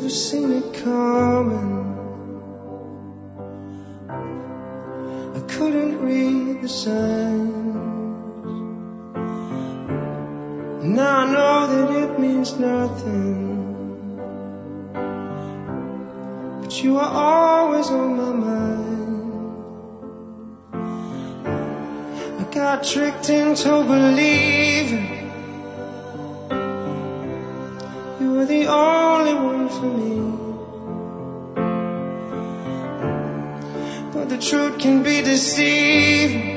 have seen it coming. I couldn't read the signs. Now I know that it means nothing, but you are always on my mind. I got tricked into believing you were the only one for me, but the truth can be deceiving,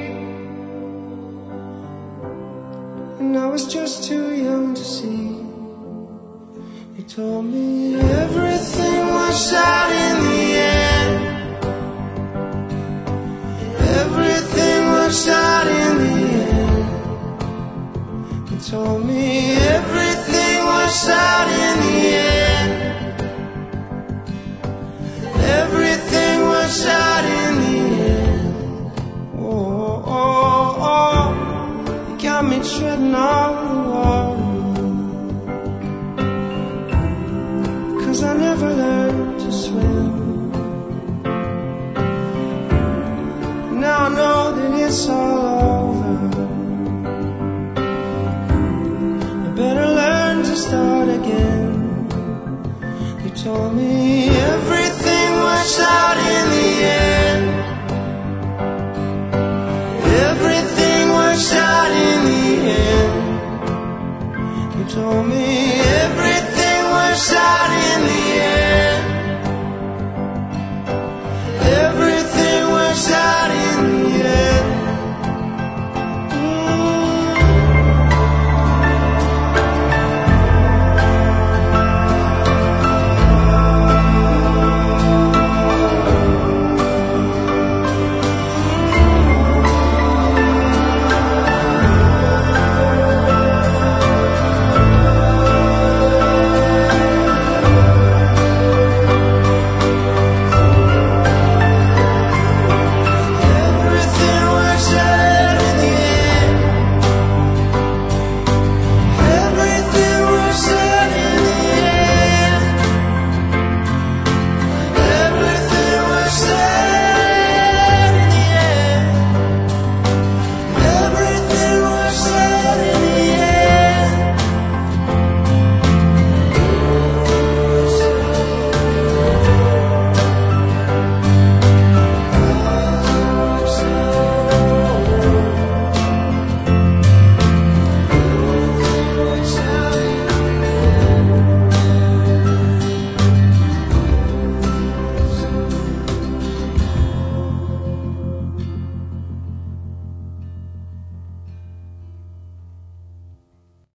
and I was just too young to see. You told me everything works out in the end. Everything works out in the end. You told me everything works out in the end. Everything works out in the end. Oh, oh, oh. You got me treading on the water, 'cause I never learned to swim. Now I know that it's all over. I better learn to start again. You told me everything works out in the end. Everything works out in the end. You told me